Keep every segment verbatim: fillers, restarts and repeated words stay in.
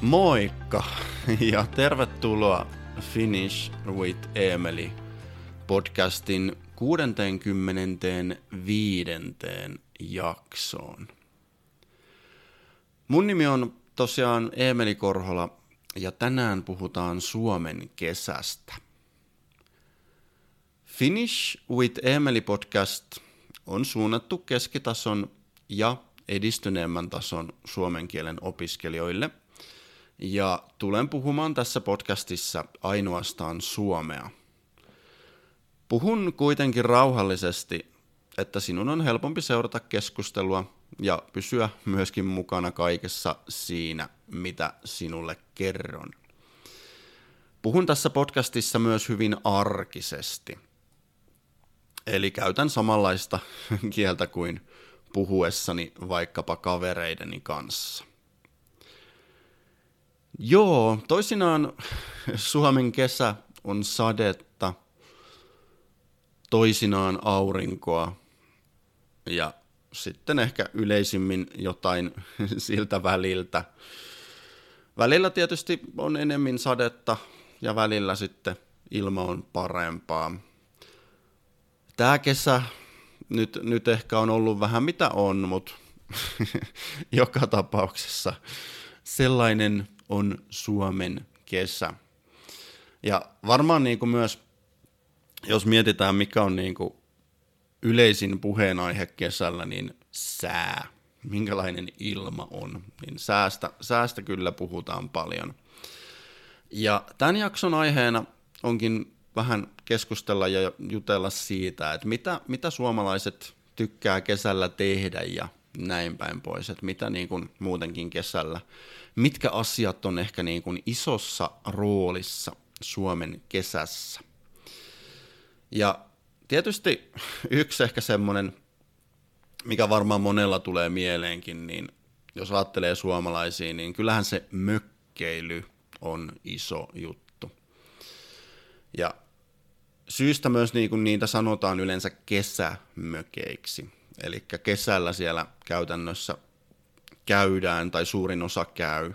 Moikka ja tervetuloa Finish with Emeli podcastin kuudeskymmenesviides jaksoon. Mun nimi on tosiaan Emeli Korhola ja tänään puhutaan Suomen kesästä. Finish with Emeli podcast on suunnattu keskitason ja edistyneemmän tason suomen kielen opiskelijoille, ja tulen puhumaan tässä podcastissa ainoastaan suomea. Puhun kuitenkin rauhallisesti, että sinun on helpompi seurata keskustelua ja pysyä myöskin mukana kaikessa siinä, mitä sinulle kerron. Puhun tässä podcastissa myös hyvin arkisesti, eli käytän samanlaista kieltä kuin puhuessani vaikkapa kavereideni kanssa. Joo, toisinaan Suomen kesä on sadetta, toisinaan aurinkoa ja sitten ehkä yleisimmin jotain siltä väliltä. Välillä tietysti on enemmän sadetta ja välillä sitten ilma on parempaa. Tämä kesä nyt, nyt ehkä on ollut vähän mitä on, mutta joka tapauksessa sellainen on Suomen kesä. Ja varmaan niin kuin myös, jos mietitään mikä on niin kuin yleisin puheenaihe kesällä, niin sää. Minkälainen ilma on, niin säästä, säästä kyllä puhutaan paljon. Ja tämän jakson aiheena onkin vähän keskustella ja jutella siitä, että mitä, mitä suomalaiset tykkää kesällä tehdä ja näin päin pois, että mitä niin kuin muutenkin kesällä, mitkä asiat on ehkä niin kuin isossa roolissa Suomen kesässä. Ja tietysti yksi ehkä semmoinen, mikä varmaan monella tulee mieleenkin, niin jos ajattelee suomalaisia, niin kyllähän se mökkeily on iso juttu. Ja syystä myös niin kuin niitä sanotaan yleensä kesämökeiksi. Eli kesällä siellä käytännössä käydään tai suurin osa käy.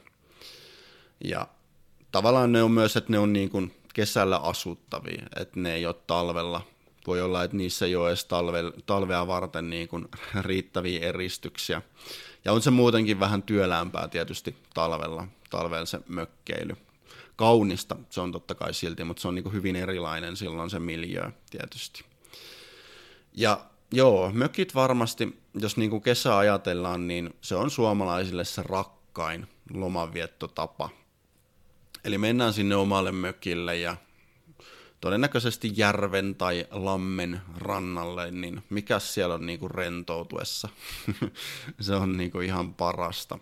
Ja tavallaan ne on myös, että ne on niin kuin kesällä asuttavia, että ne ei ole talvella. Voi olla, että niissä ei ole edes talve, talvea varten niin kuin riittäviä eristyksiä. Ja on se muutenkin vähän työläämpää tietysti talvella, talvella se mökkeily. Kaunista se on totta kai silti, mutta se on niin kuin hyvin erilainen silloin se miljöö tietysti. Ja joo, mökit varmasti, jos niin kuin kesä ajatellaan, niin se on suomalaisille se rakkain lomanviettotapa. Eli mennään sinne omalle mökille ja todennäköisesti järven tai lammen rannalle, niin mikäs siellä on niin kuin rentoutuessa? Se on niin kuin ihan parasta.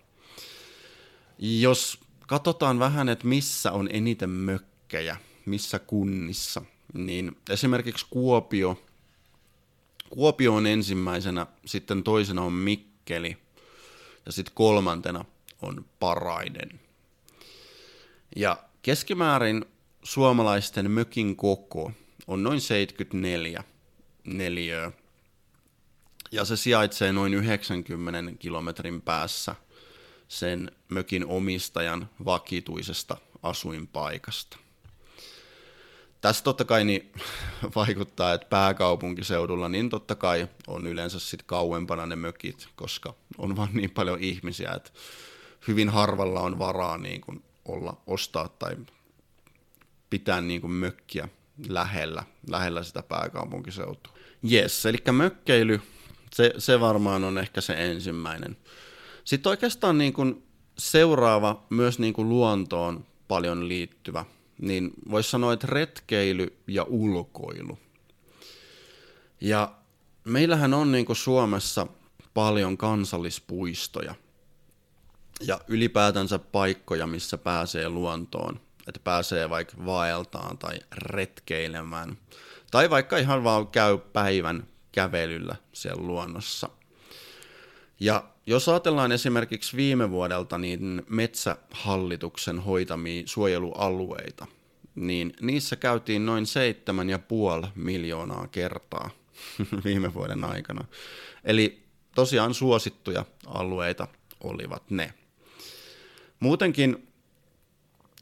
Jos katsotaan vähän, että missä on eniten mökkejä, missä kunnissa, niin esimerkiksi Kuopio, Kuopio on ensimmäisenä, sitten toisena on Mikkeli ja sitten kolmantena on Parainen. Ja keskimäärin suomalaisten mökin koko on noin seitsemänkymmentäneljä neliöä ja se sijaitsee noin yhdeksänkymmenen kilometrin päässä sen mökin omistajan vakituisesta asuinpaikasta. Tässä totta kai niin vaikuttaa, että pääkaupunkiseudulla niin totta kai on yleensä sit kauempana ne mökit, koska on vaan niin paljon ihmisiä, että hyvin harvalla on varaa niin kuin olla, ostaa tai pitää niin kuin mökkiä lähellä, lähellä sitä pääkaupunkiseutua. Jes, eli mökkeily, se, se varmaan on ehkä se ensimmäinen. Sitten oikeastaan niin kuin seuraava, myös niin kuin luontoon paljon liittyvä, niin voisi sanoa, että retkeily ja ulkoilu. Ja meillähän on niin kuin Suomessa paljon kansallispuistoja ja ylipäätänsä paikkoja, missä pääsee luontoon. Että pääsee vaikka vaeltaan tai retkeilemään. Tai vaikka ihan vaan käy päivän kävelyllä siellä luonnossa. Ja jos ajatellaan esimerkiksi viime vuodelta niin Metsähallituksen hoitamia suojelualueita, niin niissä käytiin noin seitsemän ja puoli miljoonaa kertaa viime vuoden aikana. Eli tosiaan suosittuja alueita olivat ne. Muutenkin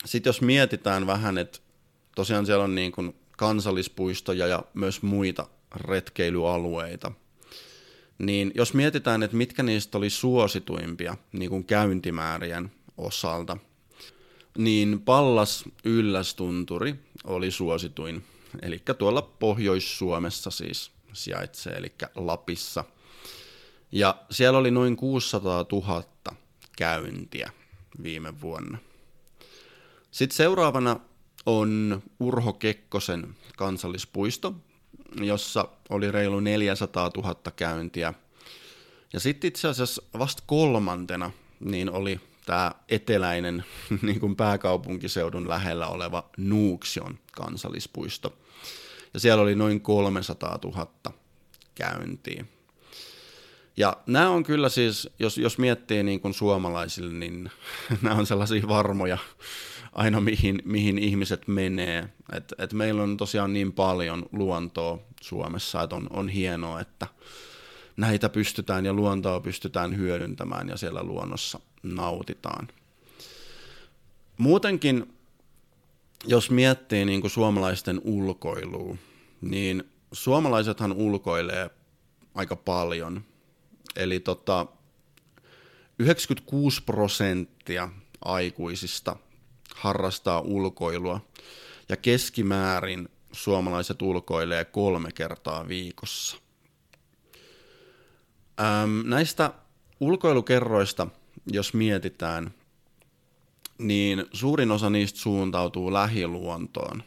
Sitten jos mietitään vähän, että tosiaan siellä on niin kuin kansallispuistoja ja myös muita retkeilyalueita, niin jos mietitään, että mitkä niistä oli suosituimpia niin kuin käyntimäärien osalta, niin Pallas Yllästunturi oli suosituin, eli tuolla Pohjois-Suomessa siis sijaitsee, eli Lapissa. Ja siellä oli noin kuusisataatuhatta käyntiä viime vuonna. Sitten seuraavana on Urho Kekkosen kansallispuisto, jossa oli reilu neljäsataatuhatta käyntiä. Ja sitten itse asiassa vasta kolmantena niin oli tämä eteläinen niin kuin pääkaupunkiseudun lähellä oleva Nuuksion kansallispuisto. Ja siellä oli noin kolmesataatuhatta käyntiä. Ja nämä on kyllä siis, jos, jos miettii niin kuin suomalaisille, niin nämä on sellaisia varmoja aina mihin, mihin ihmiset menee. Et, et meillä on tosiaan niin paljon luontoa Suomessa, että on, on hienoa, että näitä pystytään ja luontoa pystytään hyödyntämään ja siellä luonnossa nautitaan. Muutenkin, jos miettii niin kuin suomalaisten ulkoilua, niin suomalaisethan ulkoilee aika paljon. Eli tota, yhdeksänkymmentäkuusi prosenttia aikuisista harrastaa ulkoilua ja keskimäärin suomalaiset ulkoilee kolme kertaa viikossa. Ähm, näistä ulkoilukerroista, jos mietitään, niin suurin osa niistä suuntautuu lähiluontoon.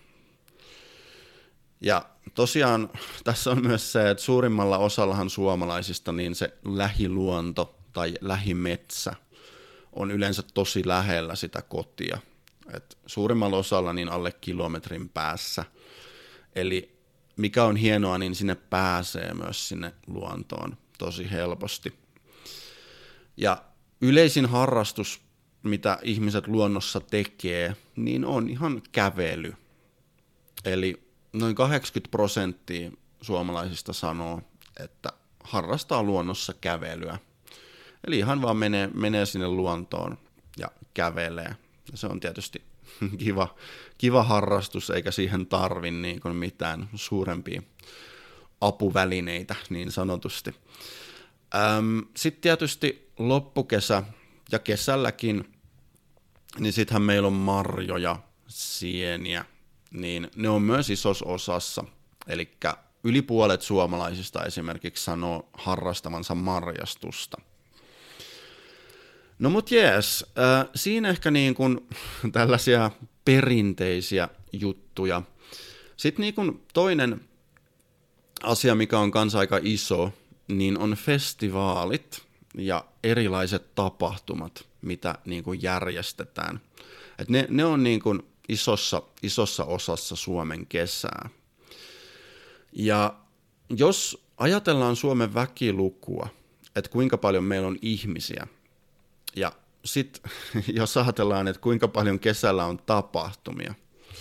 Ja tosiaan tässä on myös se, että suurimmalla osallahan suomalaisista niin se lähiluonto tai lähimetsä on yleensä tosi lähellä sitä kotia. Et suurimmalla osalla niin alle kilometrin päässä. Eli mikä on hienoa, niin sinne pääsee myös sinne luontoon tosi helposti. Ja yleisin harrastus, mitä ihmiset luonnossa tekee, niin on ihan kävely. Eli noin kahdeksankymmentä prosenttia suomalaisista sanoo, että harrastaa luonnossa kävelyä. Eli ihan vaan menee, menee sinne luontoon ja kävelee. Ja se on tietysti kiva, kiva harrastus, eikä siihen tarvi niin kuin mitään suurempia apuvälineitä niin sanotusti. Sitten tietysti loppukesä ja kesälläkin, niin sittenhän meillä on marjoja, sieniä, niin ne on myös isossa osassa. Eli yli puolet suomalaisista esimerkiksi sanoo harrastavansa marjastusta. No mut jees, äh, siinä ehkä niin kuin tällaisia perinteisiä juttuja. Sitten niin kuin toinen asia, mikä on kanssa aika iso, niin on festivaalit ja erilaiset tapahtumat, mitä niin kuin järjestetään. Et ne, ne on niin kuin isossa, isossa osassa Suomen kesää. Ja jos ajatellaan Suomen väkilukua, että kuinka paljon meillä on ihmisiä, ja sitten jos ajatellaan, että kuinka paljon kesällä on tapahtumia,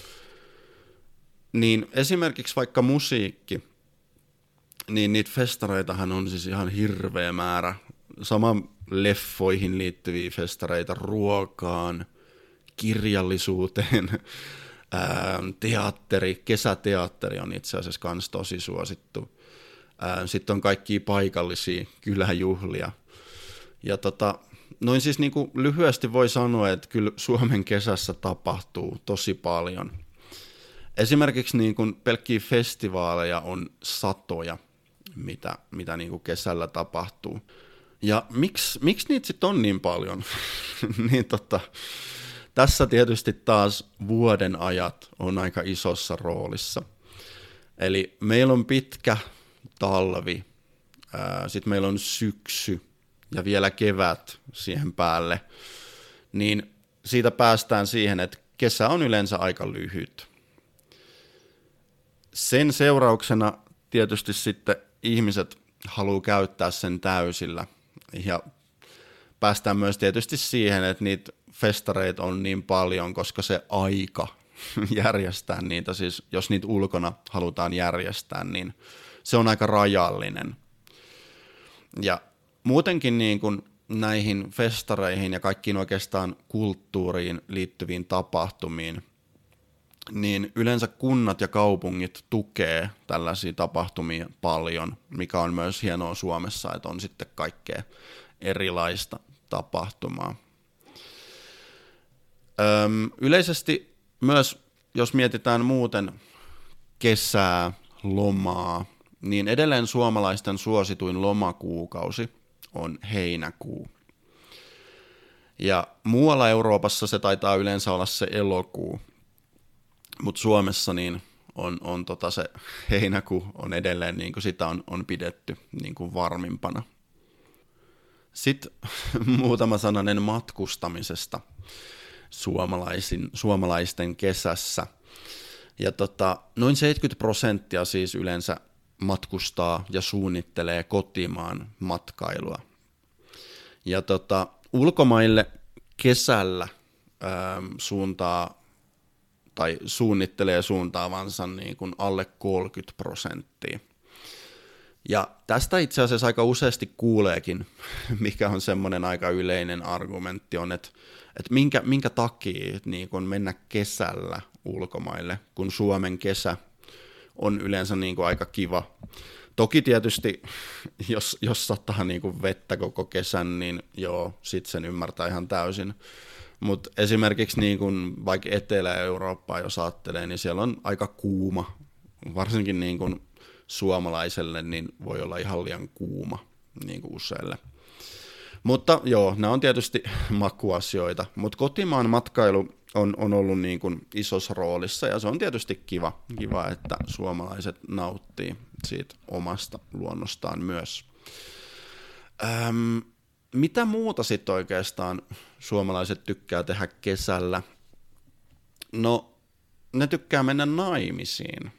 niin esimerkiksi vaikka musiikki, niin niitä festareitahan on siis ihan hirveä määrä. Sama leffoihin liittyviä festareita, ruokaan, kirjallisuuteen, ää, teatteri, kesäteatteri on itse asiassa kans tosi suosittu. Sitten on kaikkia paikallisia kyläjuhlia. Ja tota, noin siis niin kuin lyhyesti voi sanoa, että kyllä Suomen kesässä tapahtuu tosi paljon. Esimerkiksi niin kuin pelkkiä festivaaleja on satoja, mitä, mitä niin kuin kesällä tapahtuu. Ja miksi, miksi niitä sitten on niin paljon? niin tota, tässä tietysti taas vuoden ajat on aika isossa roolissa. Eli meillä on pitkä talvi, sitten meillä on syksy ja vielä kevät siihen päälle. Niin siitä päästään siihen, että kesä on yleensä aika lyhyt. Sen seurauksena tietysti sitten ihmiset haluaa käyttää sen täysillä. Ja päästään myös tietysti siihen, että niitä festareita on niin paljon, koska se aika järjestää niitä, siis jos niitä ulkona halutaan järjestää, niin se on aika rajallinen. Ja muutenkin niin kun näihin festareihin ja kaikkiin oikeastaan kulttuuriin liittyviin tapahtumiin, niin yleensä kunnat ja kaupungit tukee tällaisia tapahtumia paljon, mikä on myös hienoa Suomessa, että on sitten kaikkea erilaista tapahtumaa. Öm, yleisesti myös, jos mietitään muuten kesää, lomaa, niin edelleen suomalaisten suosituin lomakuukausi on heinäkuu. Ja muualla Euroopassa se taitaa yleensä olla se elokuu, mutta Suomessa niin on, on tota se heinäkuu on edelleen, niin kuin sitä on, on pidetty niin kuin varmimpana. Sitten muutama sananen matkustamisesta suomalaisin, suomalaisten kesässä. Ja tota, noin seitsemänkymmentä prosenttia siis yleensä matkustaa ja suunnittelee kotimaan matkailua. Ja tota, ulkomaille kesällä ää, suuntaa tai suunnittelee suuntaavansa niin kuin alle kolmekymmentä prosenttia. Ja tästä itse asiassa aika useasti kuuleekin, mikä on semmoinen aika yleinen argumentti, on, että, että minkä, minkä takia niin kun mennä kesällä ulkomaille, kun Suomen kesä on yleensä niin kuin aika kiva. Toki tietysti, jos, jos sataa niin kuin vettä koko kesän, niin joo, sit sen ymmärtää ihan täysin. Mutta esimerkiksi niin kuin vaikka Etelä-Eurooppaa jos ajattelee, niin siellä on aika kuuma, varsinkin niin kuin suomalaiselle niin voi olla ihan liian kuuma niin kuin useille. Mutta joo, nämä on tietysti makuasioita, mutta kotimaan matkailu on, on ollut niin kuin isossa roolissa ja se on tietysti kiva, kiva, että suomalaiset nauttii siitä omasta luonnostaan myös. Öm, mitä muuta sitten oikeastaan suomalaiset tykkää tehdä kesällä? No, ne tykkää mennä naimisiin.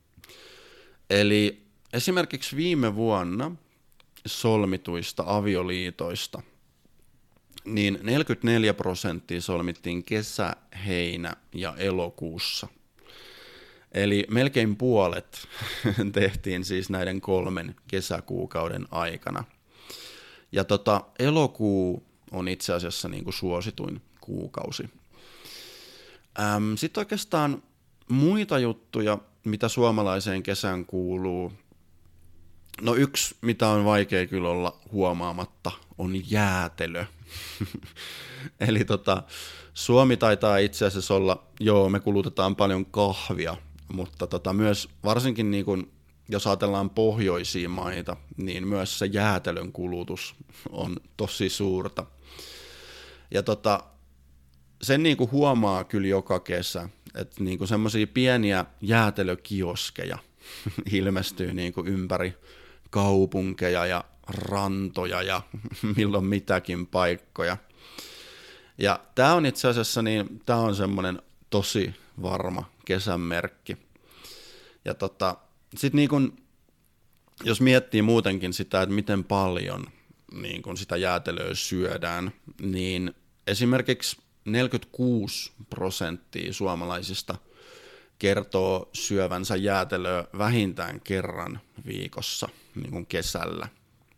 Eli esimerkiksi viime vuonna solmituista avioliitoista, niin neljäkymmentäneljä prosenttia solmittiin kesä-, heinä- ja elokuussa. Eli melkein puolet tehtiin siis näiden kolmen kesäkuukauden aikana. Ja tota, elokuu on itse asiassa niin kuin suosituin kuukausi. Ähm, Sitten oikeastaan muita juttuja, mitä suomalaiseen kesään kuuluu. No yksi, mitä on vaikea kyllä olla huomaamatta, on jäätelö. Eli tota, Suomi taitaa itse asiassa olla, joo, me kulutetaan paljon kahvia, mutta tota, myös varsinkin niin kun, jos ajatellaan pohjoisia maita, niin myös se jäätelön kulutus on tosi suurta. Ja tota, sen niin kuin huomaa kyllä joka kesä, että niin kuin semmoisia pieniä jäätelökioskeja ilmestyy niin kuin ympäri kaupunkeja ja rantoja ja milloin mitäkin paikkoja. Ja tämä on itse asiassa niin, tämä on semmoinen tosi varma kesän merkki. Ja tota, sitten niin kun, jos miettii muutenkin sitä, että miten paljon niin kun sitä jäätelöä syödään, niin esimerkiksi neljäkymmentäkuusi prosenttia suomalaisista kertoo syövänsä jäätelöä vähintään kerran viikossa, niin kuin kesällä.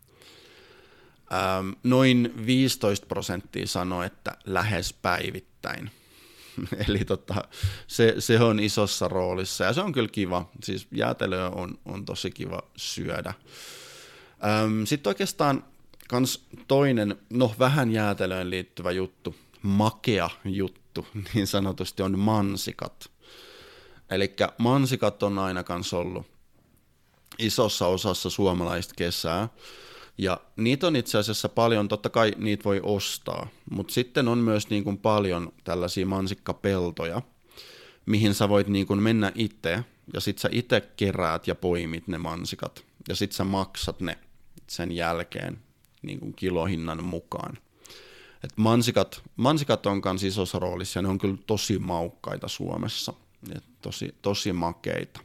Ähm, noin viisitoista prosenttia sanoo, että lähes päivittäin. Eli tota, se, se on isossa roolissa ja se on kyllä kiva. Siis jäätelöä on, on tosi kiva syödä. Ähm, Sitten oikeastaan kans toinen, no vähän jäätelöön liittyvä juttu, makea juttu, niin sanotusti on mansikat. Eli mansikat on aina kans ollut isossa osassa suomalaista kesää, ja niitä on itse asiassa paljon, totta kai niitä voi ostaa, mutta sitten on myös niin kuin paljon tällaisia mansikkapeltoja, mihin sä voit niin kuin mennä itse, ja sit sä itse keräät ja poimit ne mansikat, ja sit sä maksat ne sen jälkeen niin kuin kilohinnan mukaan. Et mansikat, mansikat on kans isossa roolissa, ja ne on kyllä tosi maukkaita Suomessa, ja tosi, tosi makeita.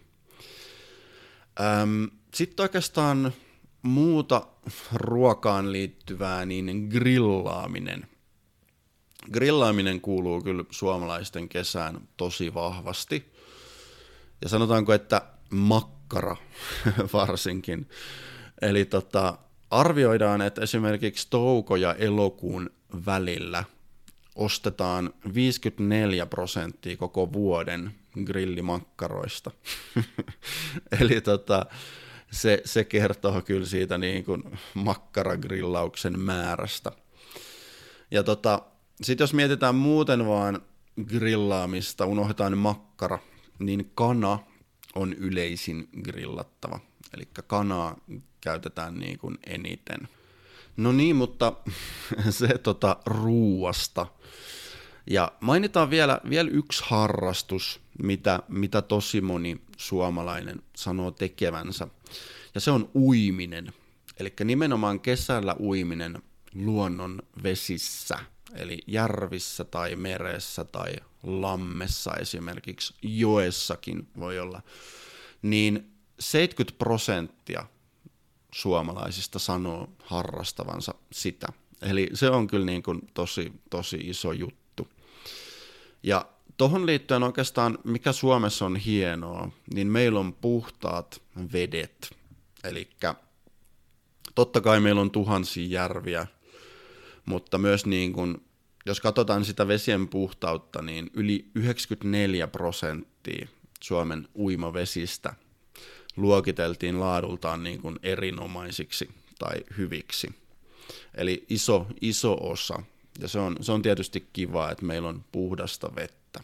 Öm, sitten oikeastaan muuta ruokaan liittyvää, niin grillaaminen. Grillaaminen kuuluu kyllä suomalaisten kesään tosi vahvasti. Ja sanotaanko, että makkara varsinkin. Eli tota, Arvioidaan, että esimerkiksi touko- ja elokuun välillä ostetaan viisikymmentäneljä prosenttia koko vuoden grillimakkaroista. Eli tota, se, se kertoo kyllä siitä niin kuin makkaragrillauksen määrästä. Ja tota, sitten jos mietitään muuten vaan grillaamista, unohdetaan makkara, niin kana on yleisin grillattava. Eli kanaa käytetään niin kuin eniten. No niin, mutta se tota ruuasta. Ja mainitaan vielä, vielä yksi harrastus, mitä, mitä tosi moni suomalainen sanoo tekevänsä. Ja se on uiminen. Eli nimenomaan kesällä uiminen luonnon vesissä. Eli järvissä tai meressä tai lammessa esimerkiksi, joessakin voi olla. Niin seitsemänkymmentä prosenttia suomalaisista sanoo harrastavansa sitä. Eli se on kyllä niin kuin tosi, tosi iso juttu. Ja tohon liittyen oikeastaan, mikä Suomessa on hienoa, niin meillä on puhtaat vedet. Eli totta kai meillä on tuhansia järviä, mutta myös niin kuin, jos katsotaan sitä vesien puhtautta, niin yli yhdeksänkymmentäneljä prosenttia Suomen uimavesistä luokiteltiin laadultaan niin kuin erinomaisiksi tai hyviksi. Eli iso, iso osa. Ja se on, se on tietysti kiva, että meillä on puhdasta vettä.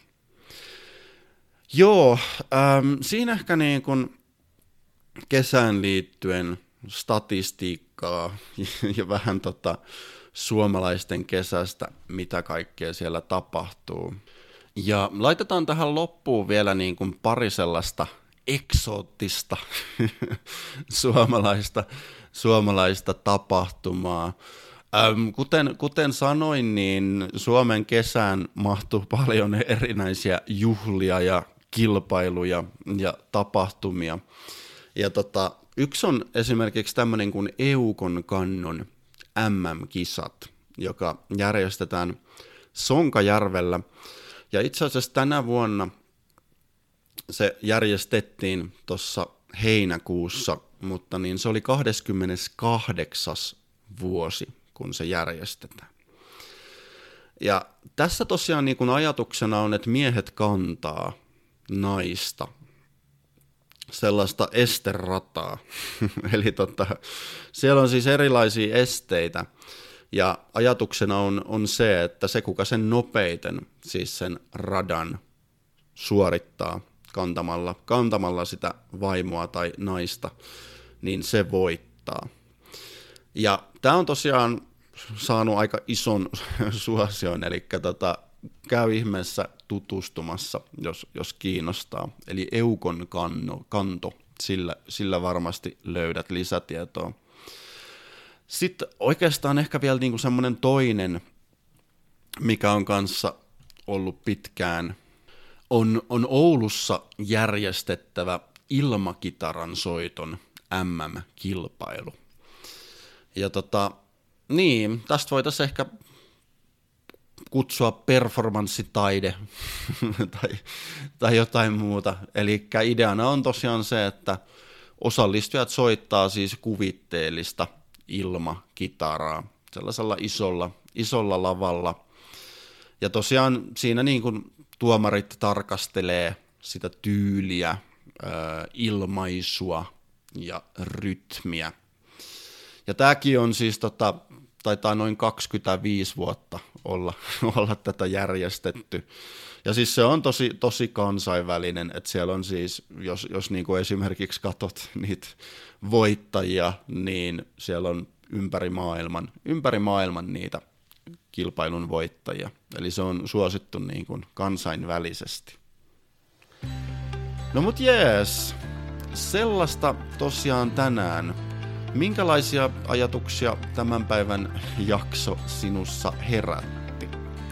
Joo, ähm, siinä ehkä niin kuin kesään liittyen statistiikkaa ja vähän tota suomalaisten kesästä, mitä kaikkea siellä tapahtuu. Ja laitetaan tähän loppuun vielä niin kuin pari sellaista eksoottista suomalaista, suomalaista tapahtumaa. Ähm, kuten, kuten sanoin, niin Suomen kesään mahtuu paljon erinäisiä juhlia ja kilpailuja ja tapahtumia. Ja tota, yksi on esimerkiksi tämmöinen kuin Eukon kannon M M-kisat, joka järjestetään Sonkajärvellä. Ja itse asiassa tänä vuonna se järjestettiin tuossa heinäkuussa, mutta niin se oli kahdeskymmeneskahdeksas vuosi, kun se järjestetään. Ja tässä tosiaan niin kun ajatuksena on, että miehet kantaa naista, sellaista esterataa. Eli tota, siellä on siis erilaisia esteitä, ja ajatuksena on, on se, että se kuka sen nopeiten, siis sen radan suorittaa kantamalla, kantamalla sitä vaimoa tai naista, niin se voittaa. Ja tämä on tosiaan saanut aika ison suosion, eli tota, käy ihmeessä tutustumassa, jos, jos kiinnostaa. Eli Eukon kanno, kanto, sillä, sillä varmasti löydät lisätietoa. Sitten oikeastaan ehkä vielä niinku semmoinen toinen, mikä on kanssa ollut pitkään, on, on Oulussa järjestettävä ilmakitaran soiton M M-kilpailu. Ja tota, niin, tästä voitaisiin ehkä kutsua performanssitaide tai, tai jotain muuta. Eli ideana on tosiaan se, että osallistujat soittaa siis kuvitteellista ilmakitaraa sellaisella isolla, isolla lavalla. Ja tosiaan siinä niin kuin tuomarit tarkastelee sitä tyyliä, ilmaisua ja rytmiä. Ja tämäkin on siis, tota, taitaa noin kaksikymmentäviisi vuotta olla, olla tätä järjestetty. Ja siis se on tosi, tosi kansainvälinen, että siellä on siis, jos, jos niin kuin esimerkiksi katsot niitä voittajia, niin siellä on ympäri maailman, ympäri maailman niitä kilpailun voittajia. Eli se on suosittu niin kuin kansainvälisesti. No mut jees, sellaista tosiaan tänään. Minkälaisia ajatuksia tämän päivän jakso sinussa herätti?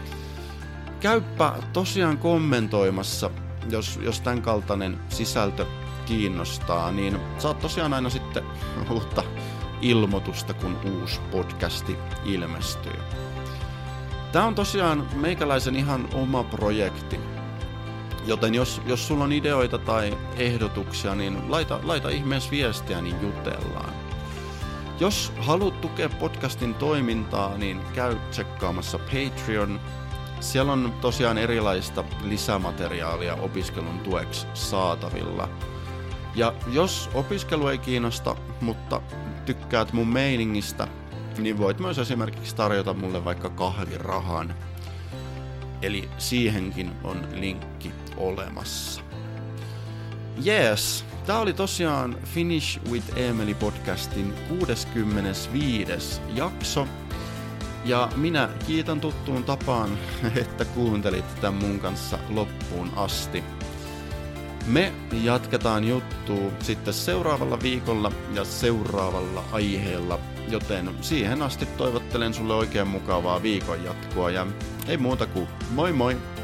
Käyppä tosiaan kommentoimassa, jos, jos tämän kaltainen sisältö kiinnostaa, niin saat tosiaan aina sitten uutta ilmoitusta, kun uusi podcasti ilmestyy. Tämä on tosiaan meikäläisen ihan oma projekti, joten jos, jos sulla on ideoita tai ehdotuksia, niin laita, laita ihmeessä viestiä, niin jutellaan. Jos haluat tukea podcastin toimintaa, niin käy tsekkaamassa Patreon. Siellä on tosiaan erilaista lisämateriaalia opiskelun tueksi saatavilla. Ja jos opiskelu ei kiinnosta, mutta tykkäät mun meiningistä, niin voit myös esimerkiksi tarjota mulle vaikka kahvirahan. Eli siihenkin on linkki olemassa. Jees, tää oli tosiaan Finish with Emily podcastin kuudeskymmenesviides jakso. Ja minä kiitän tuttuun tapaan, että kuuntelit tämän mun kanssa loppuun asti. Me jatketaan juttua sitten seuraavalla viikolla ja seuraavalla aiheella, joten siihen asti toivottelen sulle oikein mukavaa viikon jatkoa ja ei muuta kuin moi moi!